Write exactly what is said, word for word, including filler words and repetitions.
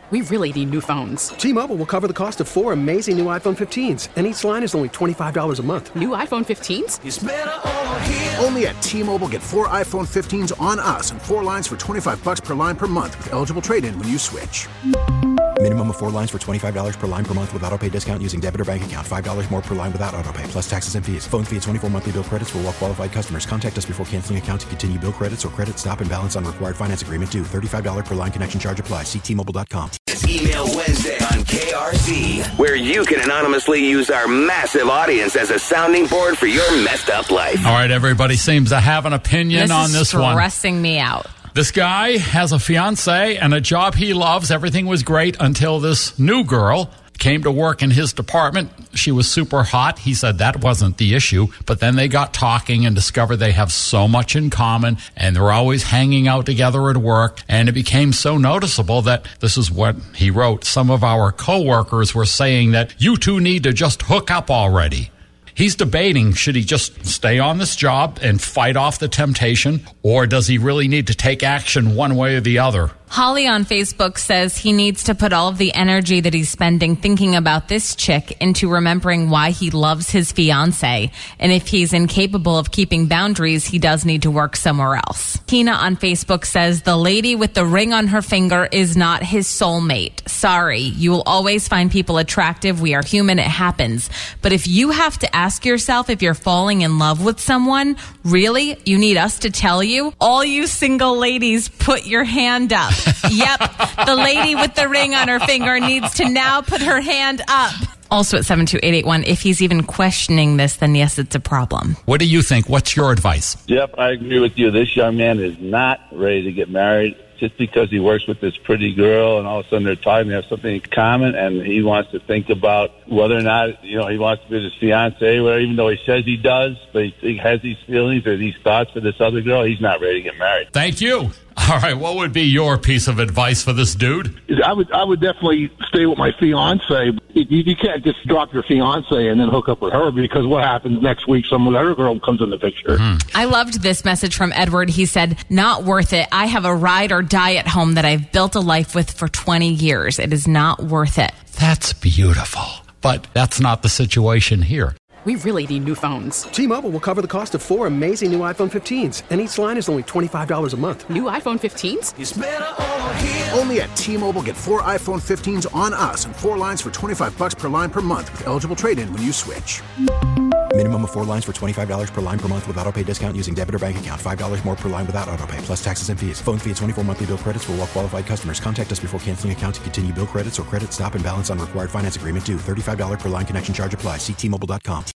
We really need new phones. T-Mobile will cover the cost of four amazing new iPhone fifteens, and each line is only twenty-five dollars a month. New iPhone fifteens? It's better over here. Only at T-Mobile, get four iPhone fifteens on us and four lines for twenty-five dollars per line per month with eligible trade-in when you switch. Minimum of four lines for twenty-five dollars per line per month with autopay discount using debit or bank account. five dollars more per line without autopay, plus taxes and fees. Phone fee at twenty-four monthly bill credits for well-qualified customers. Contact us before canceling account to continue bill credits or credit stop and balance on required finance agreement due. thirty-five dollars per line connection charge applies. See T Mobile dot com. It's Email Wednesday on K R Z, where you can anonymously use our massive audience as a sounding board for your messed up life. All right, everybody seems to have an opinion this on this one. This is stressing me out. This guy has a fiance and a job he loves. Everything was great until this new girl came to work in his department. She was super hot. He said that wasn't the issue. But then they got talking and discovered they have so much in common, and they're always hanging out together at work. And it became so noticeable that this is what he wrote. Some of our coworkers were saying that you two need to just hook up already. He's debating, should he just stay on this job and fight off the temptation, or does he really need to take action one way or the other? Holly on Facebook says he needs to put all of the energy that he's spending thinking about this chick into remembering why he loves his fiance. And if he's incapable of keeping boundaries, he does need to work somewhere else. Tina on Facebook says the lady with the ring on her finger is not his soulmate. Sorry, you will always find people attractive. We are human. It happens. But if you have to ask yourself if you're falling in love with someone, really, you need us to tell you? All you single ladies, put your hand up. Yep, the lady with the ring on her finger needs to now put her hand up. Also at seven two eight eight one, if he's even questioning this, then yes, it's a problem. What do you think? What's your advice? Yep, I agree with you. This young man is not ready to get married just because he works with this pretty girl and all of a sudden they're talking, they have something in common, and he wants to think about whether or not, you know, he wants to be his fiance, whatever, even though he says he does, but he, he has these feelings or these thoughts for this other girl. He's not ready to get married. Thank you. All right, what would be your piece of advice for this dude? I would I would definitely stay with my fiance. You, you can't just drop your fiance and then hook up with her, because what happens next week? Some other girl comes in the picture. Mm-hmm. I loved this message from Edward. He said, not worth it. I have a ride or die at home that I've built a life with for twenty years. It is not worth it. That's beautiful. But that's not the situation here. We really need new phones. T-Mobile will cover the cost of four amazing new iPhone fifteens, and each line is only twenty-five dollars a month. New iPhone fifteens? It's better over here. Only at T-Mobile, get four iPhone fifteens on us and four lines for twenty-five dollars per line per month with eligible trade-in when you switch. Minimum of four lines for twenty-five dollars per line per month with autopay discount using debit or bank account. five dollars more per line without autopay, plus taxes and fees. Phone fee at twenty-four monthly bill credits for well-qualified customers. Contact us before canceling account to continue bill credits or credit stop and balance on required finance agreement due. thirty-five dollars per line connection charge applies. See T Mobile dot com.